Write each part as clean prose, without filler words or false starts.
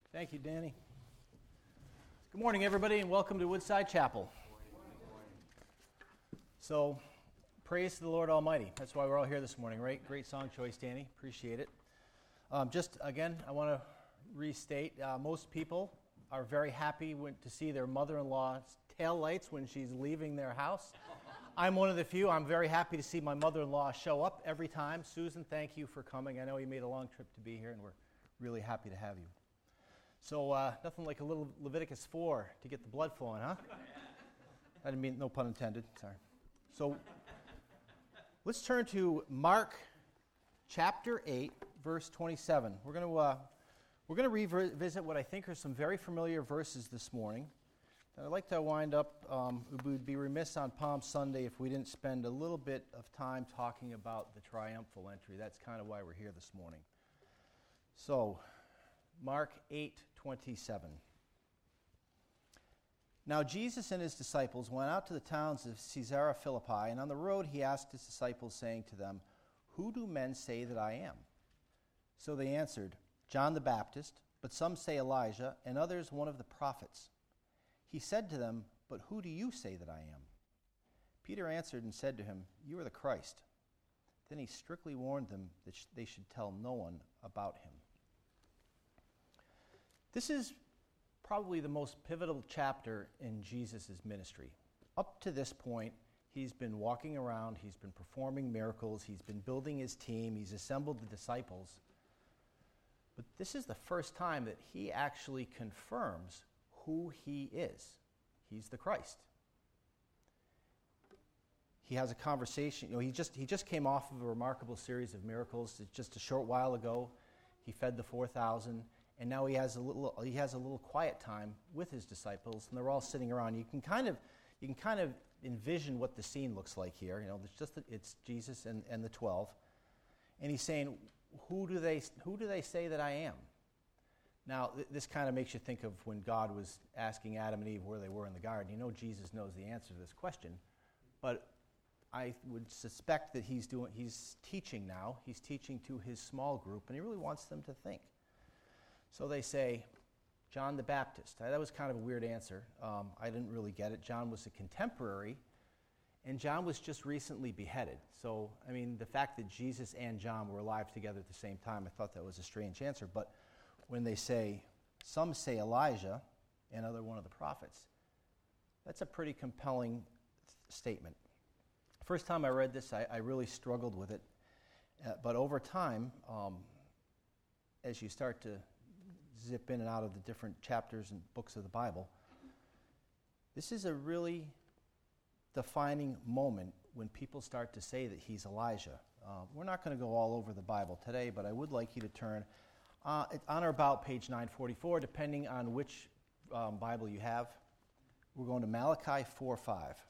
Thank you, Danny. Good morning, everybody, and welcome to Woodside Chapel. So, praise to the Lord Almighty. That's why we're all here this morning, right? Great song choice, Danny. Appreciate it. Just, again, I want to restate, most people are very happy to see their mother-in-law's taillights when she's leaving their house. I'm one of the few. I'm very happy to see my mother-in-law show up every time. Susan, thank you for coming. I know you made a long trip to be here, and we're really happy to have you. So nothing like a little Leviticus 4 to get the blood flowing, huh? I didn't mean, no pun intended, sorry. So let's turn to Mark chapter 8, verse 27. We're going to revisit what I think are some very familiar verses this morning. And I'd like to wind up, we would be remiss on Palm Sunday if we didn't spend a little bit of time talking about the triumphal entry. That's kind of why we're here this morning. So, Mark 8:27. Now Jesus and his disciples went out to the towns of Caesarea Philippi, and on the road he asked his disciples, saying to them, "Who do men say that I am?" So they answered, "John the Baptist, but some say Elijah, and others one of the prophets." He said to them, "But who do you say that I am?" Peter answered and said to him, "You are the Christ." Then he strictly warned them that they should tell no one about him. This is probably the most pivotal chapter in Jesus' ministry. Up to this point, he's been walking around, he's been performing miracles, he's been building his team, he's assembled the disciples. But this is the first time that he actually confirms who he is. He's the Christ. He has a conversation. He just came off of a remarkable series of miracles. Just a short while ago, he fed the 4,000. And now he has a little quiet time with his disciples, and they're all sitting around. You can kind of envision what the scene looks like here. It's Jesus and the 12, and he's saying, "Who do they say that I am?" Now this kind of makes you think of when God was asking Adam and Eve where they were in the garden. Jesus knows the answer to this question, but I would suspect that he's teaching now. He's teaching to his small group, and he really wants them to think. So they say, John the Baptist. That was kind of a weird answer. I didn't really get it. John was a contemporary, and John was just recently beheaded. So, the fact that Jesus and John were alive together at the same time, I thought that was a strange answer. But when they say, some say Elijah, and other one of the prophets, that's a pretty compelling statement. First time I read this, I really struggled with it. But over time, as you start to zip in and out of the different chapters and books of the Bible, this is a really defining moment when people start to say that he's Elijah. We're not going to go all over the Bible today, but I would like you to turn on or about page 944, depending on which Bible you have. We're going to Malachi 4:5.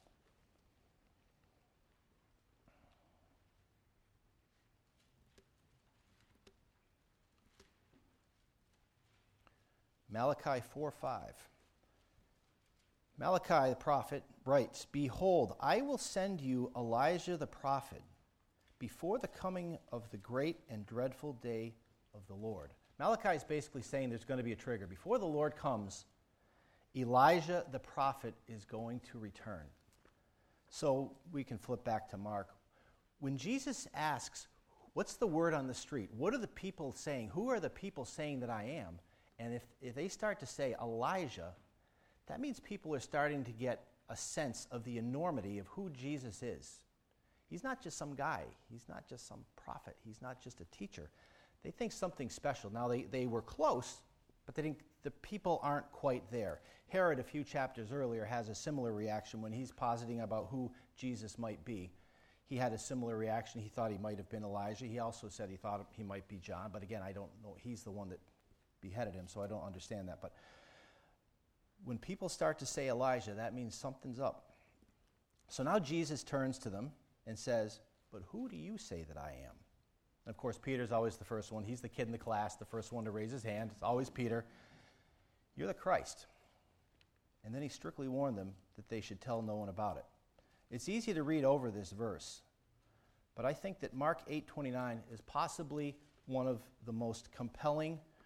Malachi 4:5. Malachi the prophet writes, "Behold, I will send you Elijah the prophet before the coming of the great and dreadful day of the Lord." Malachi is basically saying there's going to be a trigger. Before the Lord comes, Elijah the prophet is going to return. So we can flip back to Mark. When Jesus asks, what's the word on the street? What are the people saying? Who are the people saying that I am? And if they start to say Elijah, that means people are starting to get a sense of the enormity of who Jesus is. He's not just some guy. He's not just some prophet. He's not just a teacher. They think something special. Now, they were close, but they think the people aren't quite there. Herod, a few chapters earlier, has a similar reaction when he's positing about who Jesus might be. He had a similar reaction. He thought he might have been Elijah. He also said he thought he might be John. But again, I don't know. He's the one that beheaded him, so I don't understand that. But when people start to say Elijah, that means something's up. So now Jesus turns to them and says, "But who do you say that I am?" And of course, Peter's always the first one. He's the kid in the class, the first one to raise his hand. It's always Peter. "You're the Christ." And then he strictly warned them that they should tell no one about it. It's easy to read over this verse, but I think that Mark 8:29 is possibly one of the most compelling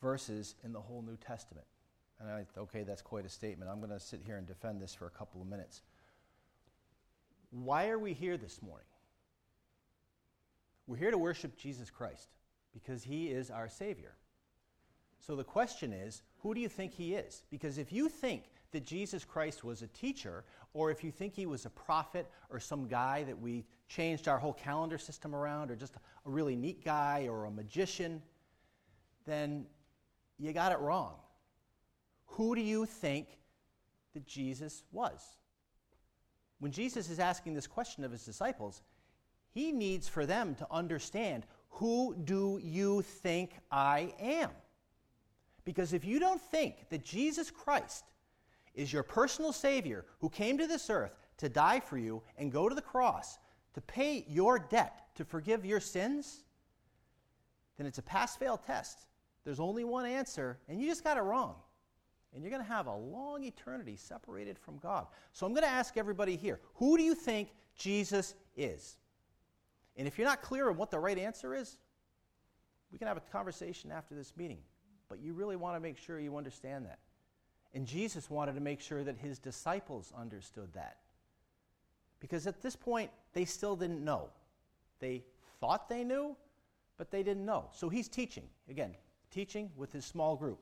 verses in the whole New Testament. And okay, that's quite a statement. I'm going to sit here and defend this for a couple of minutes. Why are we here this morning? We're here to worship Jesus Christ because he is our Savior. So the question is, who do you think he is? Because if you think that Jesus Christ was a teacher, or if you think he was a prophet or some guy that we changed our whole calendar system around, or just a really neat guy or a magician, then you got it wrong. Who do you think that Jesus was? When Jesus is asking this question of his disciples, he needs for them to understand, who do you think I am? Because if you don't think that Jesus Christ is your personal Savior who came to this earth to die for you and go to the cross to pay your debt, to forgive your sins, then it's a pass-fail test. There's only one answer, and you just got it wrong. And you're going to have a long eternity separated from God. So I'm going to ask everybody here, who do you think Jesus is? And if you're not clear on what the right answer is, we can have a conversation after this meeting. But you really want to make sure you understand that. And Jesus wanted to make sure that his disciples understood that. Because at this point, they still didn't know. They thought they knew, but they didn't know. So he's teaching. Again, teaching with his small group.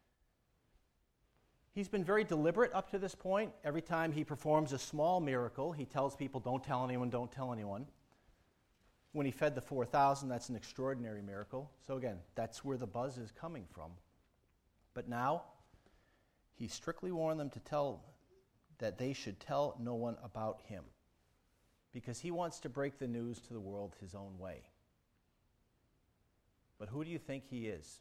He's been very deliberate up to this point. Every time he performs a small miracle, he tells people, don't tell anyone, don't tell anyone. When he fed the 4,000, that's an extraordinary miracle. So again, that's where the buzz is coming from. But now, he strictly warned them to tell that they should tell no one about him, because he wants to break the news to the world his own way. But who do you think he is?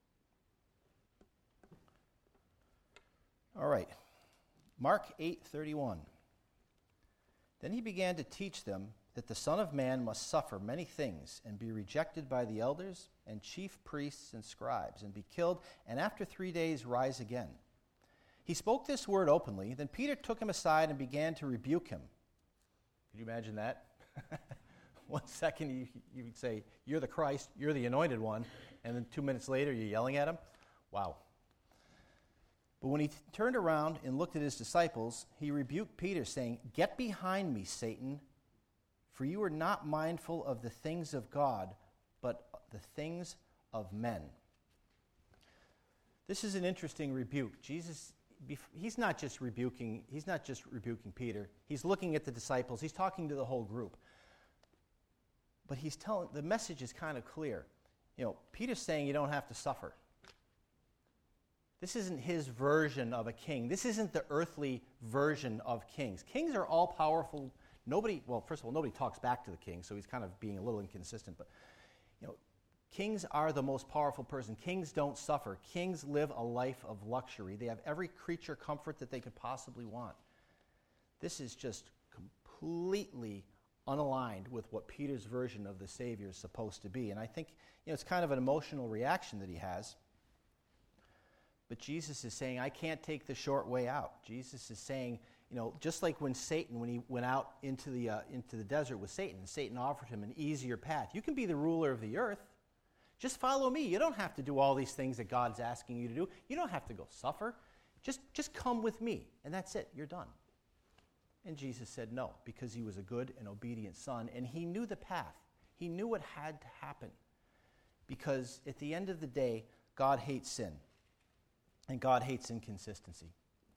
All right, Mark 8:31. Then he began to teach them that the Son of Man must suffer many things and be rejected by the elders and chief priests and scribes and be killed, and after 3 days rise again. He spoke this word openly. Then Peter took him aside and began to rebuke him. Could you imagine that? 1 second you would say, you're the Christ, you're the anointed one, and then 2 minutes later you're yelling at him? Wow. But when he turned around and looked at his disciples, he rebuked Peter, saying, "Get behind me, Satan, for you are not mindful of the things of God, but the things of men." This is an interesting rebuke. Jesus, he's not just rebuking Peter. He's looking at the disciples. He's talking to the whole group. But the message is kind of clear. Peter's saying you don't have to suffer. This isn't his version of a king. This isn't the earthly version of kings. Kings are all powerful. First of all, nobody talks back to the king, so he's kind of being a little inconsistent. But, kings are the most powerful person. Kings don't suffer. Kings live a life of luxury. They have every creature comfort that they could possibly want. This is just completely unaligned with what Peter's version of the Savior is supposed to be. And I think, it's kind of an emotional reaction that he has. But Jesus is saying, I can't take the short way out. Jesus is saying, just like when he went out into the desert with Satan offered him an easier path. You can be the ruler of the earth. Just follow me. You don't have to do all these things that God's asking you to do. You don't have to go suffer. Just come with me, and that's it. You're done. And Jesus said no, because he was a good and obedient son, and he knew the path. He knew what had to happen. Because at the end of the day, God hates sin. And God hates inconsistency.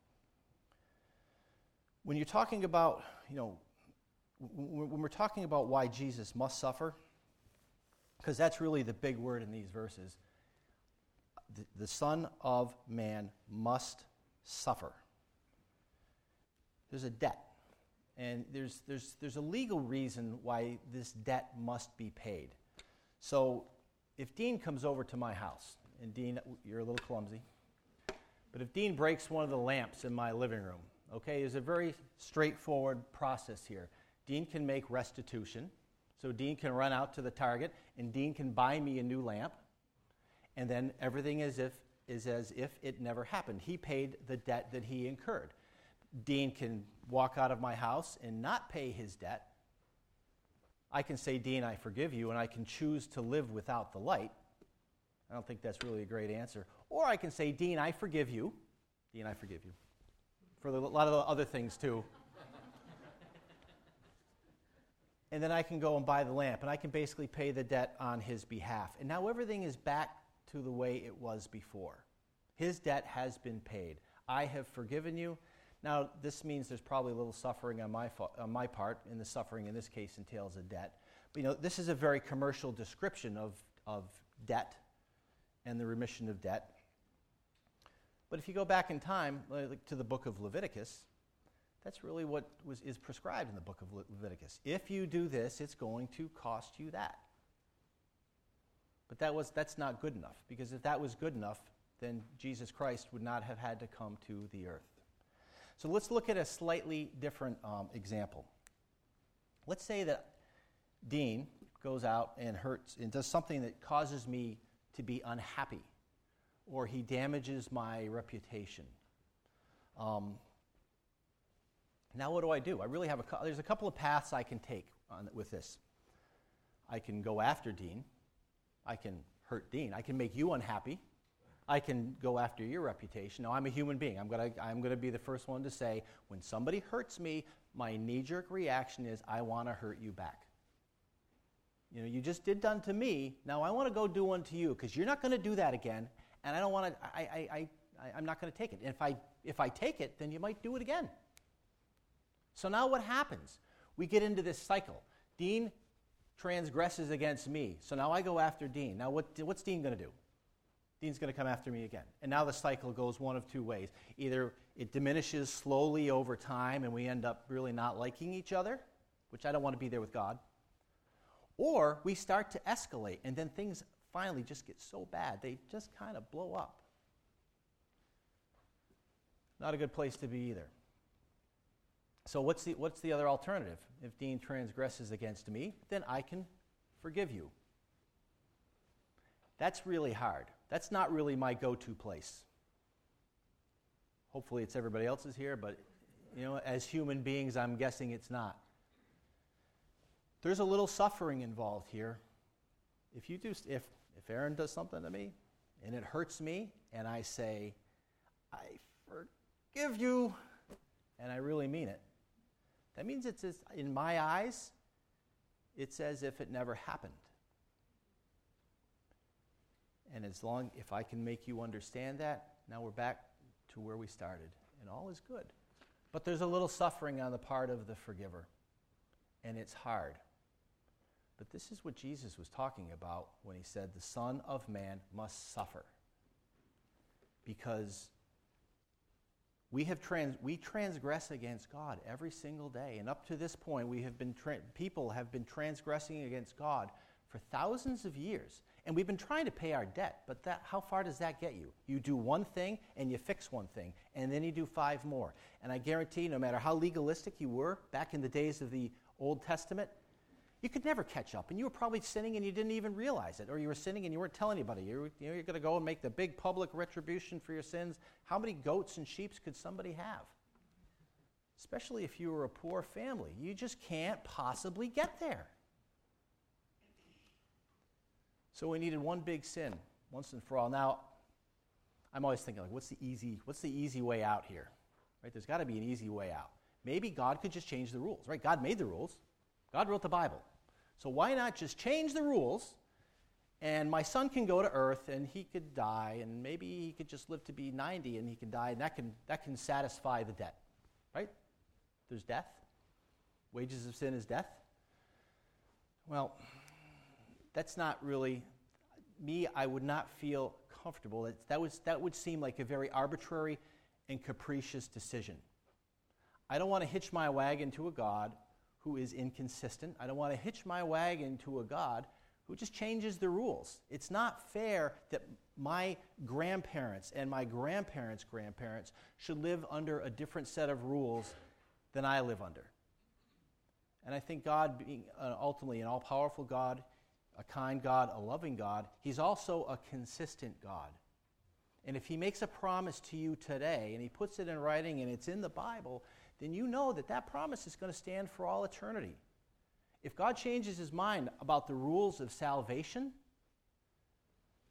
When you're talking about, when we're talking about why Jesus must suffer, because that's really the big word in these verses, the Son of Man must suffer. There's a debt. And there's a legal reason why this debt must be paid. So if Dean comes over to my house, and Dean, you're a little clumsy, but if Dean breaks one of the lamps in my living room, okay, there's a very straightforward process here. Dean can make restitution. So Dean can run out to the Target, and Dean can buy me a new lamp, and then everything is as if it never happened. He paid the debt that he incurred. Dean can walk out of my house and not pay his debt. I can say, Dean, I forgive you, and I can choose to live without the light. I don't think that's really a great answer. Or I can say, Dean, I forgive you. Dean, I forgive you. For a lot of the other things, too. And then I can go and buy the lamp, and I can basically pay the debt on his behalf. And now everything is back to the way it was before. His debt has been paid. I have forgiven you. Now, this means there's probably a little suffering on my part, and the suffering in this case entails a debt. But this is a very commercial description of debt and the remission of debt. But if you go back in time to the book of Leviticus, that's really what is prescribed in the book of Leviticus. If you do this, it's going to cost you that. But that's not good enough, because if that was good enough, then Jesus Christ would not have had to come to the earth. So let's look at a slightly different example. Let's say that Dean goes out and hurts and does something that causes me to be unhappy, or he damages my reputation. Now what do? I really have there's a couple of paths I can take with this. I can go after Dean. I can hurt Dean. I can make you unhappy. I can go after your reputation. Now, I'm a human being. I'm gonna be the first one to say, when somebody hurts me, my knee-jerk reaction is, I want to hurt you back. You just did done to me. Now I want to go do unto you, because you're not going to do that again, and I don't want to. I'm not going to take it. And if I take it, then you might do it again. So now what happens? We get into this cycle. Dean transgresses against me, so now I go after Dean. Now what's Dean going to do? Dean's going to come after me again. And now the cycle goes one of two ways. Either it diminishes slowly over time and we end up really not liking each other, which I don't want to be there with God. Or we start to escalate, and then things finally just get so bad, they just kind of blow up. Not a good place to be either. So what's the other alternative? If Dean transgresses against me, then I can forgive you. That's really hard. That's not really my go-to place. Hopefully it's everybody else's here, but as human beings, I'm guessing it's not. There's a little suffering involved here. If Aaron does something to me and it hurts me, and I say, I forgive you, and I really mean it, that means in my eyes, it's as if it never happened. And if I can make you understand that, now we're back to where we started, and all is good. But there's a little suffering on the part of the forgiver, and it's hard. But this is what Jesus was talking about when he said the Son of Man must suffer. Because we transgress against God every single day, and up to this point, people have been transgressing against God for thousands of years. And we've been trying to pay our debt, but how far does that get you? You do one thing, and you fix one thing, and then you do 5 more. And I guarantee, no matter how legalistic you were back in the days of the Old Testament, you could never catch up. And you were probably sinning, and you didn't even realize it. Or you were sinning, and you weren't telling anybody. You're going to go and make the big public retribution for your sins. How many goats and sheep could somebody have? Especially if you were a poor family. You just can't possibly get there. So we needed one big sin, once and for all. Now, I'm always thinking, what's the easy way out here? Right? There's got to be an easy way out. Maybe God could just change the rules, right? God made the rules. God wrote the Bible. So why not just change the rules, and my son can go to earth, and he could die, and maybe he could just live to be 90, and he can die, and that can satisfy the debt, right? There's death. Wages of sin is death. Well, that's not really me. I would not feel comfortable. That would seem like a very arbitrary and capricious decision. I don't want to hitch my wagon to a God who is inconsistent. I don't want to hitch my wagon to a God who just changes the rules. It's not fair that my grandparents and my grandparents' grandparents should live under a different set of rules than I live under. And I think God, being ultimately an all-powerful God, a kind God, a loving God, he's also a consistent God. And if he makes a promise to you today, and he puts it in writing, and it's in the Bible, then you know that promise is going to stand for all eternity. If God changes his mind about the rules of salvation,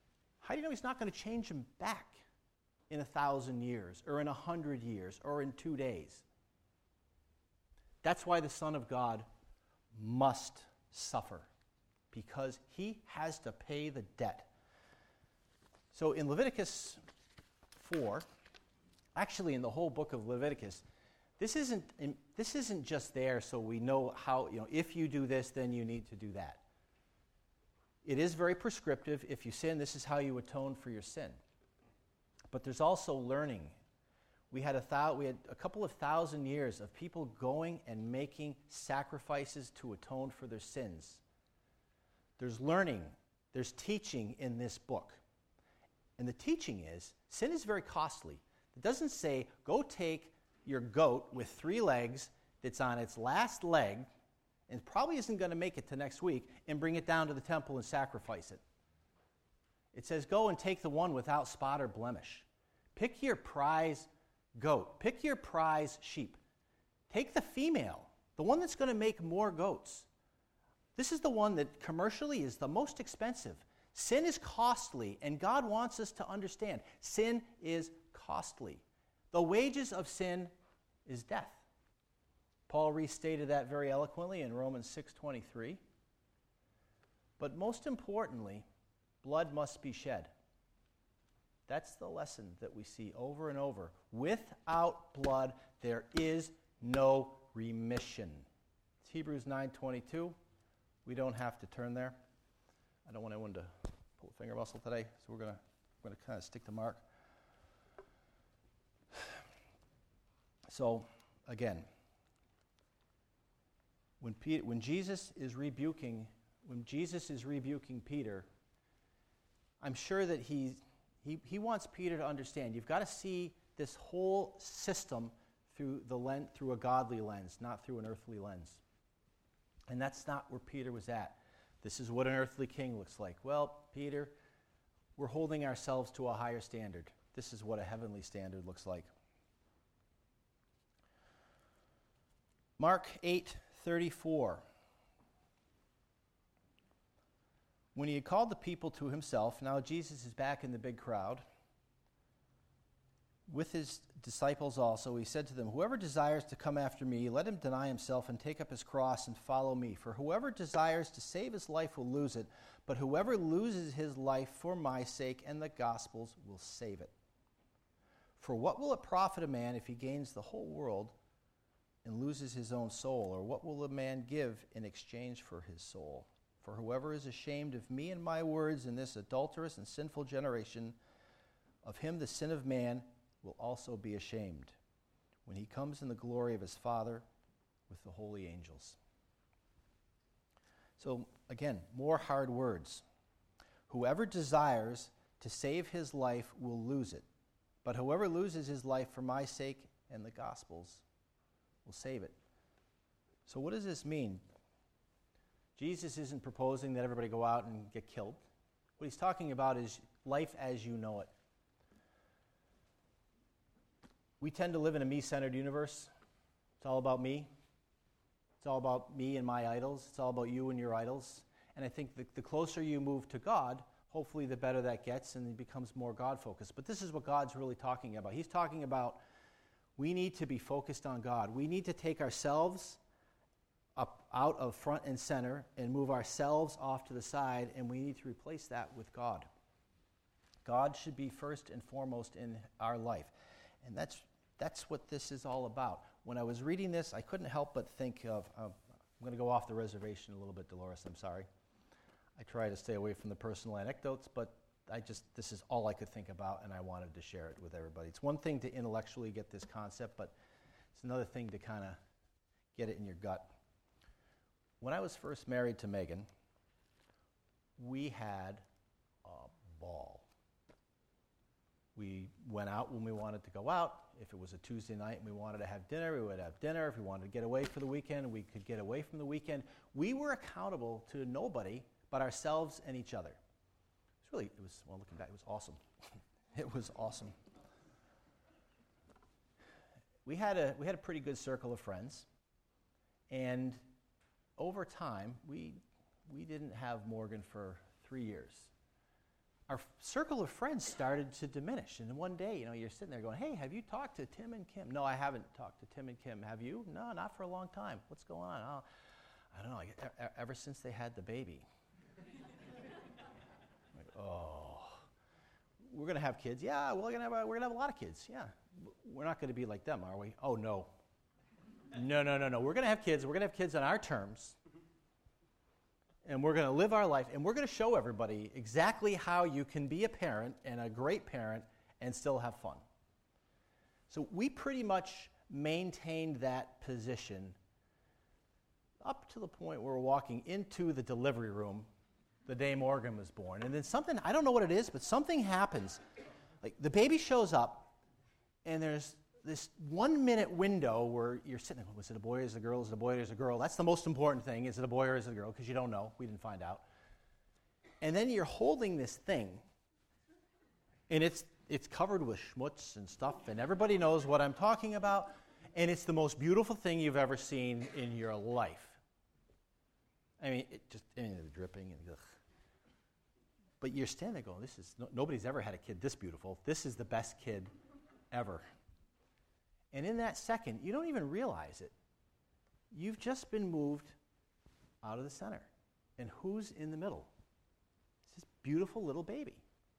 how do you know he's not going to change them back in 1,000 years or in 100 years or in 2 days? That's why the Son of God must suffer, because he has to pay the debt. So in Leviticus 4, actually in the whole book of Leviticus, this isn't just there so we know how, if you do this, then you need to do that. It is very prescriptive. If you sin, this is how you atone for your sin. But there's also learning. We had a couple of thousand years of people going and making sacrifices to atone for their sins. There's learning. There's teaching in this book. And the teaching is, sin is very costly. It doesn't say, go take your goat with 3 legs that's on its last leg and probably isn't going to make it to next week and bring it down to the temple and sacrifice it. It says, go and take the one without spot or blemish. Pick your prize goat. Pick your prize sheep. Take the female, the one that's going to make more goats. This is the one that commercially is the most expensive. Sin is costly, and God wants us to understand sin is costly. The wages of sin is death. Paul restated that very eloquently in Romans 6:23. But most importantly, blood must be shed. That's the lesson that we see over and over. Without blood, there is no remission. It's Hebrews 9:22. We don't have to turn there. I don't want anyone to pull a finger muscle today, so we're going to kind of stick to Mark. So, again, when Jesus is rebuking Peter, I'm sure that he wants Peter to understand. You've got to see this whole system through a godly lens, not through an earthly lens. And that's not where Peter was at. This is what an earthly king looks like. Well, Peter, we're holding ourselves to a higher standard. This is what a heavenly standard looks like. Mark 8:34. When he had called the people to himself, now Jesus is back in the big crowd, with his disciples also, he said to them, whoever desires to come after me, let him deny himself and take up his cross and follow me. For whoever desires to save his life will lose it, but whoever loses his life for my sake and the gospel's will save it. For what will it profit a man if he gains the whole world and loses his own soul? Or what will a man give in exchange for his soul? For whoever is ashamed of me and my words in this adulterous and sinful generation, of him the sin of man will also be ashamed when he comes in the glory of his Father with the holy angels. So again, more hard words. Whoever desires to save his life will lose it, but whoever loses his life for my sake and the gospel's will save it. So what does this mean? Jesus isn't proposing that everybody go out and get killed. What he's talking about is life as you know it. We tend to live in a me-centered universe. It's all about me. It's all about me and my idols. It's all about you and your idols. And I think the closer you move to God, hopefully the better that gets and it becomes more God-focused. But this is what God's really talking about. He's talking about we need to be focused on God. We need to take ourselves up out of front and center and move ourselves off to the side, and we need to replace that with God. God should be first and foremost in our life. And that's what this is all about. When I was reading this, I couldn't help but think of, I'm going to go off the reservation a little bit, Dolores, I'm sorry. I try to stay away from the personal anecdotes, but this is all I could think about, and I wanted to share it with everybody. It's one thing to intellectually get this concept, but it's another thing to kind of get it in your gut. When I was first married to Megan, we had a ball. We went out when we wanted to go out. If it was a Tuesday night and we wanted to have dinner, we would have dinner. If we wanted to get away for the weekend, we could get away from the weekend. We were accountable to nobody but ourselves and each other. Looking back, it was awesome. It was awesome. We had a pretty good circle of friends, and over time, we didn't have Morgan for 3 years. our circle of friends started to diminish. And one day, you're sitting there going, hey, have you talked to Tim and Kim? No, I haven't talked to Tim and Kim. Have you? No, not for a long time. What's going on? Oh, I don't know. Ever since they had the baby. Like, oh, we're going to have kids. Yeah, we're going to have a lot of kids. Yeah. We're not going to be like them, are we? Oh, no. No. We're going to have kids. We're going to have kids on our terms. And we're going to live our life, and we're going to show everybody exactly how you can be a parent and a great parent and still have fun. So we pretty much maintained that position up to the point where we're walking into the delivery room the day Morgan was born. And then something, I don't know what it is, but something happens. Like the baby shows up, and there's this 1 minute window where you're sitting there, was it a boy or is it a girl? Is it a boy or is it a girl? That's the most important thing. Is it a boy or is it a girl? Because you don't know. We didn't find out. And then you're holding this thing, and it's covered with schmutz and stuff, and everybody knows what I'm talking about, and it's the most beautiful thing you've ever seen in your life. I mean, the dripping and ugh. But you're standing there going, nobody's ever had a kid this beautiful. This is the best kid ever. And in that second, you don't even realize it. You've just been moved out of the center. And who's in the middle? It's this beautiful little baby.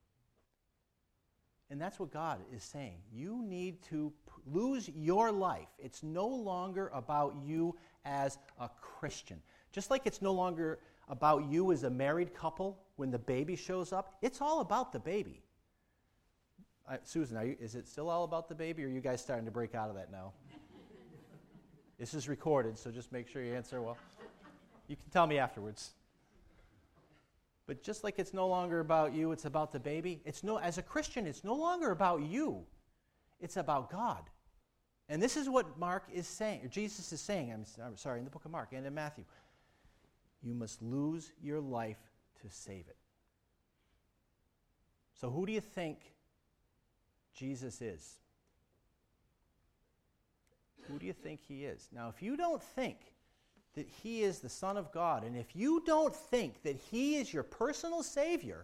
And that's what God is saying. You need to lose your life. It's no longer about you as a Christian. Just like it's no longer about you as a married couple when the baby shows up, it's all about the baby. Susan, is it still all about the baby, or are you guys starting to break out of that now? This is recorded, so just make sure you answer well. You can tell me afterwards. But just like it's no longer about you, it's about the baby. As a Christian, it's no longer about you. It's about God. And this is what Mark is saying, or Jesus is saying, I'm sorry, in the book of Mark and in Matthew. You must lose your life to save it. So who do you think Jesus is? Who do you think he is? Now, if you don't think that he is the Son of God, and if you don't think that he is your personal Savior,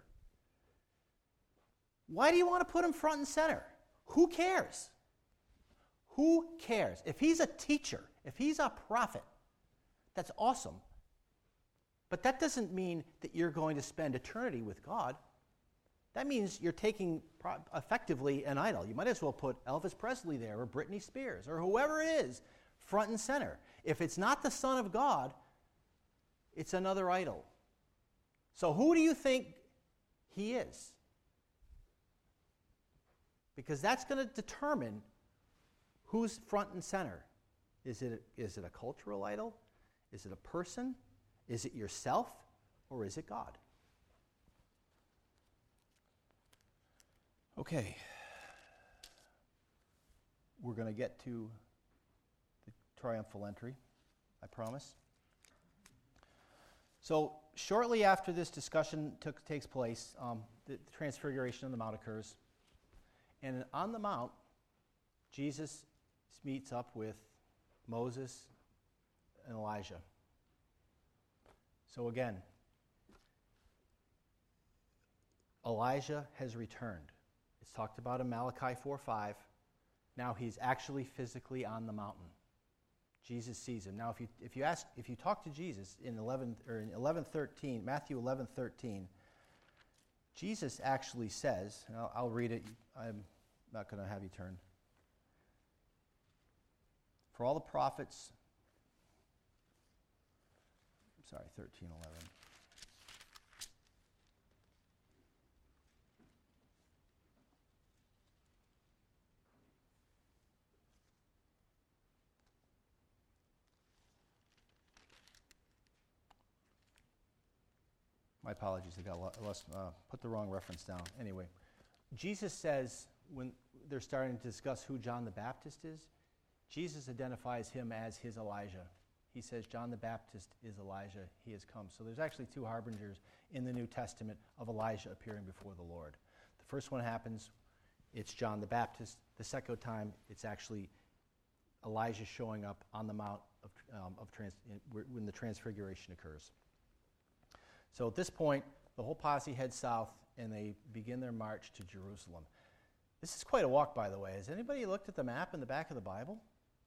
why do you want to put him front and center? Who cares? Who cares? If he's a teacher, if he's a prophet, that's awesome. But that doesn't mean that you're going to spend eternity with God. That means you're taking effectively an idol. You might as well put Elvis Presley there or Britney Spears or whoever it is front and center. If it's not the Son of God, it's another idol. So who do you think he is? Because that's going to determine who's front and center. Is it a cultural idol? Is it a person? Is it yourself? Or is it God? Okay, we're going to get to the triumphal entry, I promise. So shortly after this discussion takes place, the transfiguration on the Mount occurs. And on the Mount, Jesus meets up with Moses and Elijah. So again, Elijah has returned. It's talked about in Malachi 4:5. Now he's actually physically on the mountain. Jesus sees him. Now, if you talk to Jesus in 11:13, Matthew 11:13, Jesus actually says, and I'll read it. I'm not going to have you turn. For all the prophets, 13:11. My apologies, I put the wrong reference down. Anyway, Jesus says, when they're starting to discuss who John the Baptist is, Jesus identifies him as his Elijah. He says, John the Baptist is Elijah, he has come. So there's actually two harbingers in the New Testament of Elijah appearing before the Lord. The first one happens, it's John the Baptist. The second time, it's actually Elijah showing up on the Mount when the transfiguration occurs. So at this point, the whole posse heads south, and they begin their march to Jerusalem. This is quite a walk, by the way. Has anybody looked at the map in the back of the Bible?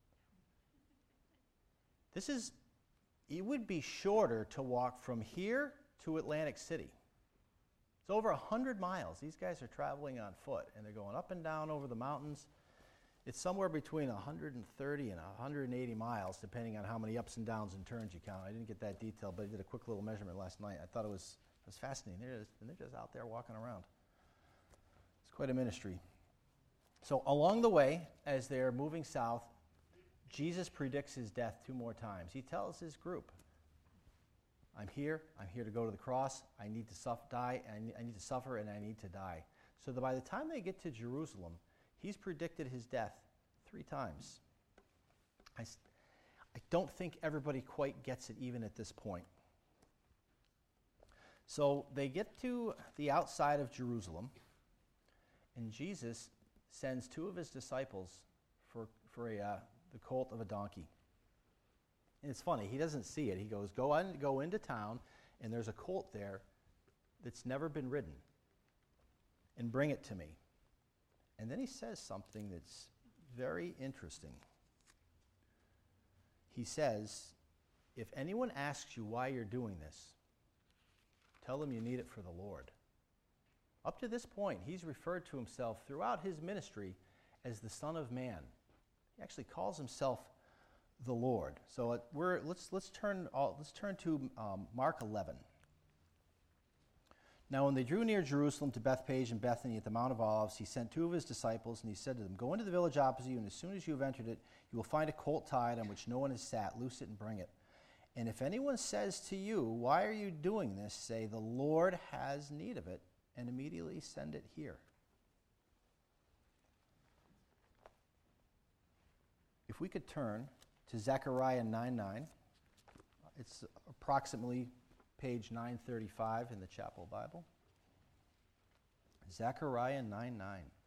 It would be shorter to walk from here to Atlantic City. It's over 100 miles. These guys are traveling on foot, and they're going up and down over the mountains. It's somewhere between 130 and 180 miles, depending on how many ups and downs and turns you count. I didn't get that detail, but I did a quick little measurement last night. I thought it was fascinating. They're just out there walking around. It's quite a ministry. So along the way, as they're moving south, Jesus predicts his death 2 more times. He tells his group, I'm here to go to the cross, I need to I need to suffer, and I need to die. So that by the time they get to Jerusalem, he's predicted his death 3 times. I don't think everybody quite gets it even at this point. So they get to the outside of Jerusalem, and Jesus sends 2 of his disciples for the colt of a donkey. And it's funny, he doesn't see it. He goes, go into town, and there's a colt there that's never been ridden, and bring it to me. And then he says something that's very interesting. He says, if anyone asks you why you're doing this, tell them you need it for the Lord. Up to this point, he's referred to himself throughout his ministry as the Son of Man. He actually calls himself the Lord. So let's turn to Mark 11. Now, when they drew near Jerusalem to Bethphage and Bethany at the Mount of Olives, he sent 2 of his disciples, and he said to them, go into the village opposite you, and as soon as you have entered it, you will find a colt tied on which no one has sat. Loose it and bring it. And if anyone says to you, why are you doing this? Say, the Lord has need of it, and immediately send it here. If we could turn to Zechariah 9:9, it's approximately page 935 in the Chapel Bible. Zechariah 9:9.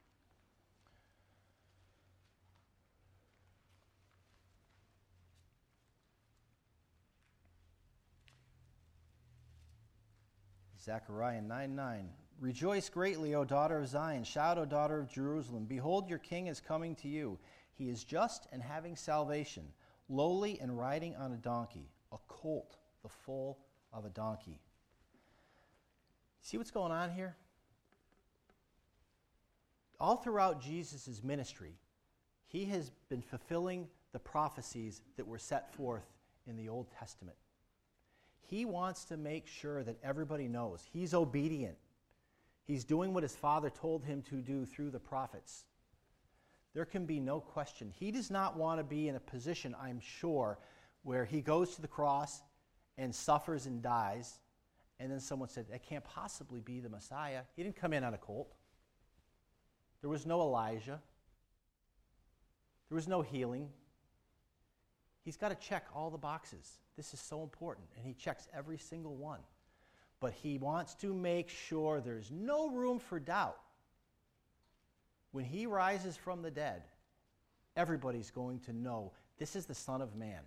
Zechariah 9:9. Rejoice greatly, O daughter of Zion. Shout, O daughter of Jerusalem. Behold, your king is coming to you. He is just and having salvation, lowly and riding on a donkey, a colt, the foal of a donkey. See what's going on here? All throughout Jesus' ministry, he has been fulfilling the prophecies that were set forth in the Old Testament. He wants to make sure that everybody knows he's obedient. He's doing what his Father told him to do through the prophets. There can be no question. He does not want to be in a position, I'm sure, where he goes to the cross and suffers and dies, and then someone said, that can't possibly be the Messiah. He didn't come in on a colt. There was no Elijah. There was no healing. He's got to check all the boxes. This is so important, and he checks every single one. But he wants to make sure there's no room for doubt. When he rises from the dead, everybody's going to know this is the Son of Man.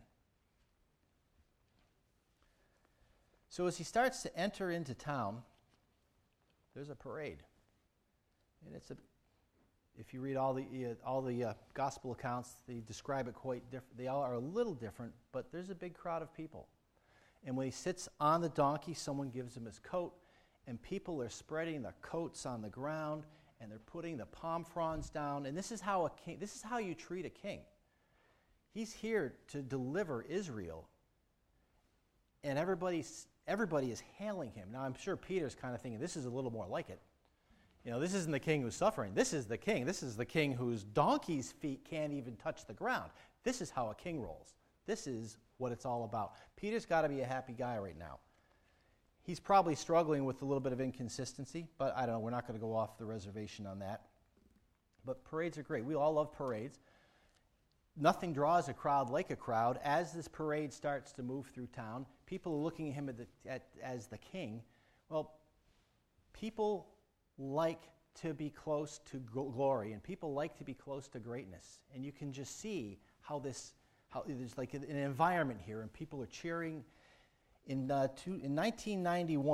So as he starts to enter into town, there's a parade. And if you read all the gospel accounts, they describe it quite different. They all are a little different, but there's a big crowd of people. And when he sits on the donkey, someone gives him his coat, and people are spreading their coats on the ground, and they're putting the palm fronds down. And this is how you treat a king. He's here to deliver Israel, and everybody is hailing him. Now, I'm sure Peter's kind of thinking, this is a little more like it. This isn't the king who's suffering. This is the king. This is the king whose donkey's feet can't even touch the ground. This is how a king rolls. This is what it's all about. Peter's got to be a happy guy right now. He's probably struggling with a little bit of inconsistency, but I don't know. We're not going to go off the reservation on that. But parades are great. We all love parades. Nothing draws a crowd like a crowd. As this parade starts to move through town, people are looking at him as the king. Well, people like to be close to glory, and people like to be close to greatness. And you can just see how there's like an environment here, and people are cheering. In 1991,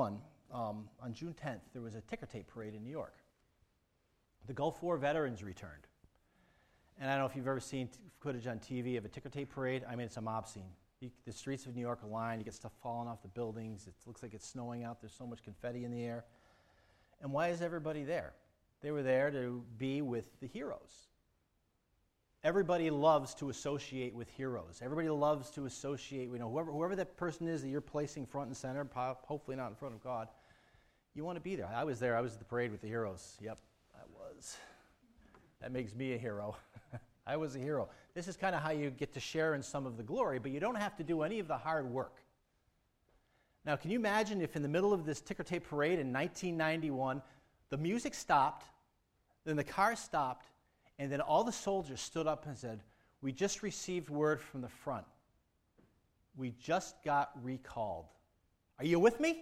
on June 10th, there was a ticker tape parade in New York. The Gulf War veterans returned. And I don't know if you've ever seen footage on TV of a ticker tape parade. I mean, it's a mob scene. The streets of New York are lined. You get stuff falling off the buildings. It looks like it's snowing out. There's so much confetti in the air. And why is everybody there? They were there to be with the heroes. Everybody loves to associate with heroes. Everybody loves to associate, whoever that person is that you're placing front and center, hopefully not in front of God, you want to be there. I was there. I was at the parade with the heroes. Yep, I was. That makes me a hero. I was a hero. This is kind of how you get to share in some of the glory, but you don't have to do any of the hard work. Now, can you imagine if in the middle of this ticker tape parade in 1991, the music stopped, then the car stopped, and then all the soldiers stood up and said, "We just received word from the front. We just got recalled. Are you with me?"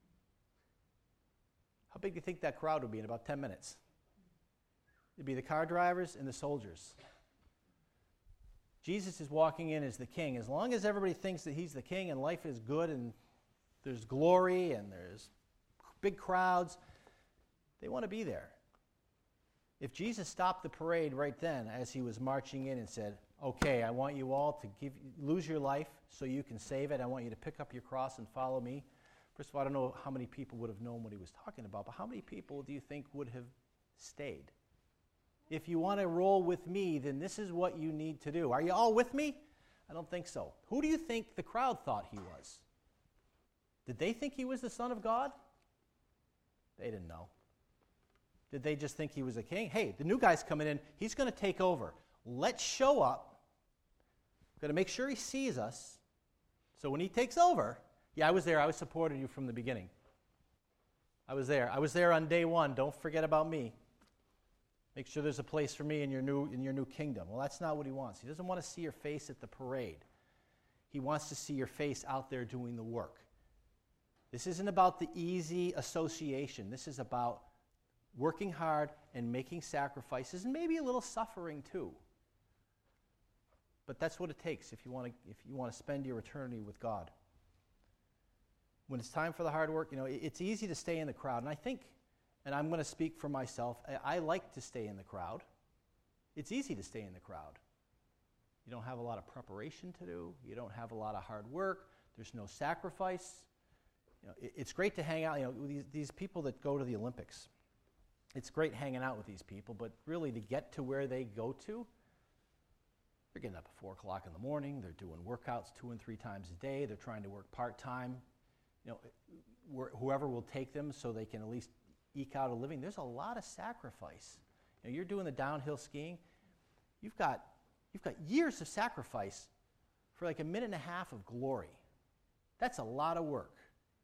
How big do you think that crowd would be in about 10 minutes? It'd be the car drivers and the soldiers. Jesus is walking in as the king. As long as everybody thinks that he's the king and life is good and there's glory and there's big crowds, they want to be there. If Jesus stopped the parade right then as he was marching in and said, "Okay, I want you all to lose your life so you can save it. I want you to pick up your cross and follow me." First of all, I don't know how many people would have known what he was talking about, but how many people do you think would have stayed? If you want to roll with me, then this is what you need to do. Are you all with me? I don't think so. Who do you think the crowd thought he was? Did they think he was the Son of God? They didn't know. Did they just think he was a king? Hey, the new guy's coming in. He's going to take over. Let's show up. Going to make sure he sees us. So when he takes over, yeah, I was there. I was supporting you from the beginning. I was there. I was there on day one. Don't forget about me. Make sure there's a place for me in your new kingdom. Well, that's not what he wants. He doesn't want to see your face at the parade. He wants to see your face out there doing the work. This isn't about the easy association. This is about working hard and making sacrifices and maybe a little suffering too. But that's what it takes if you want to spend your eternity with God. When it's time for the hard work, it's easy to stay in the crowd. And I think, and I'm going to speak for myself, I like to stay in the crowd. It's easy to stay in the crowd. You don't have a lot of preparation to do. You don't have a lot of hard work. There's no sacrifice. It's great to hang out. These people that go to the Olympics, it's great hanging out with these people, but really to get to where they go to, they're getting up at 4 o'clock in the morning. They're doing workouts 2 and 3 times a day. They're trying to work part-time. Whoever will take them so they can at least eke out a living. There's a lot of sacrifice. You're doing the downhill skiing. You've got years of sacrifice for like a minute and a half of glory. That's a lot of work.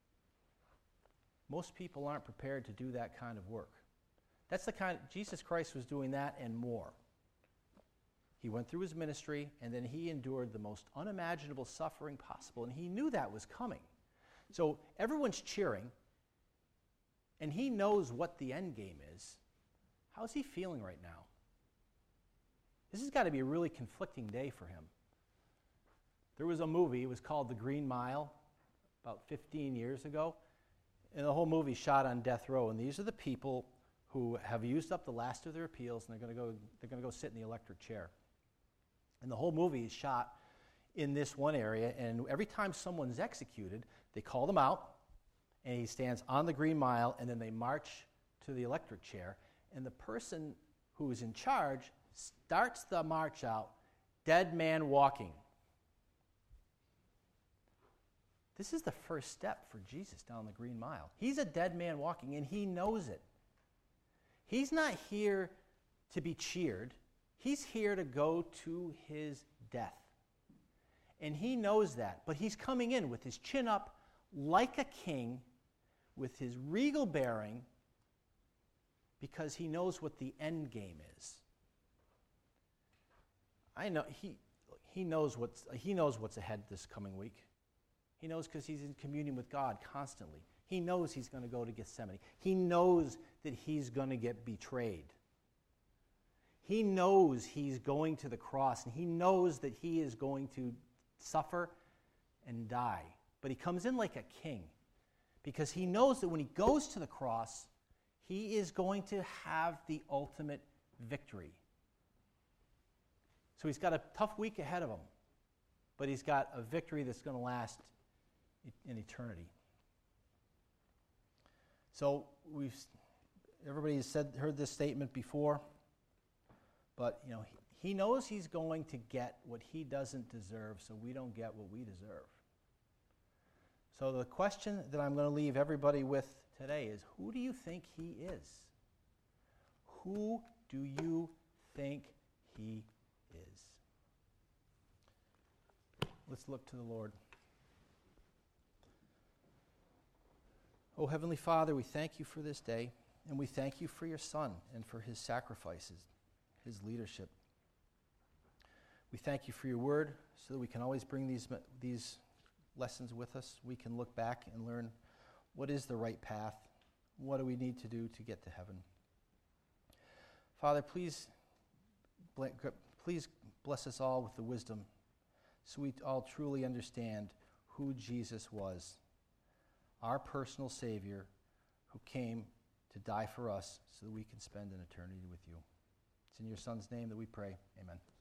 Most people aren't prepared to do that kind of work. That's the kind of, Jesus Christ was doing that and more. He went through his ministry, and then he endured the most unimaginable suffering possible, and he knew that was coming. So everyone's cheering, and he knows what the end game is. How's he feeling right now? This has got to be a really conflicting day for him. There was a movie, it was called The Green Mile, about 15 years ago, and the whole movie shot on death row, and these are the people who have used up the last of their appeals, and they're going to go sit in the electric chair. And the whole movie is shot in this one area, and every time someone's executed, they call them out, and he stands on the Green Mile, and then they march to the electric chair, and the person who is in charge starts the march out, dead man walking. This is the first step for Jesus down the Green Mile. He's a dead man walking, and he knows it. He's not here to be cheered. He's here to go to his death. And he knows that. But he's coming in with his chin up like a king, with his regal bearing, because he knows what the end game is. I know he knows what's ahead this coming week. He knows because he's in communion with God constantly. He knows he's going to go to Gethsemane. He knows that he's going to get betrayed. He knows he's going to the cross, and he knows that he is going to suffer and die. But he comes in like a king because he knows that when he goes to the cross, he is going to have the ultimate victory. So he's got a tough week ahead of him, but he's got a victory that's going to last in eternity. So everybody has heard this statement before, but he knows he's going to get what he doesn't deserve, so we don't get what we deserve. So the question that I'm going to leave everybody with today is, who do you think he is? Who do you think he is? Let's look to the Lord. Oh, Heavenly Father, we thank you for this day, and we thank you for your Son and for his sacrifices, his leadership. We thank you for your word so that we can always bring these lessons with us. We can look back and learn what is the right path, what do we need to do to get to heaven. Father, please bless us all with the wisdom so we all truly understand who Jesus was, our personal Savior who came to die for us so that we can spend an eternity with you. It's in your Son's name that we pray. Amen.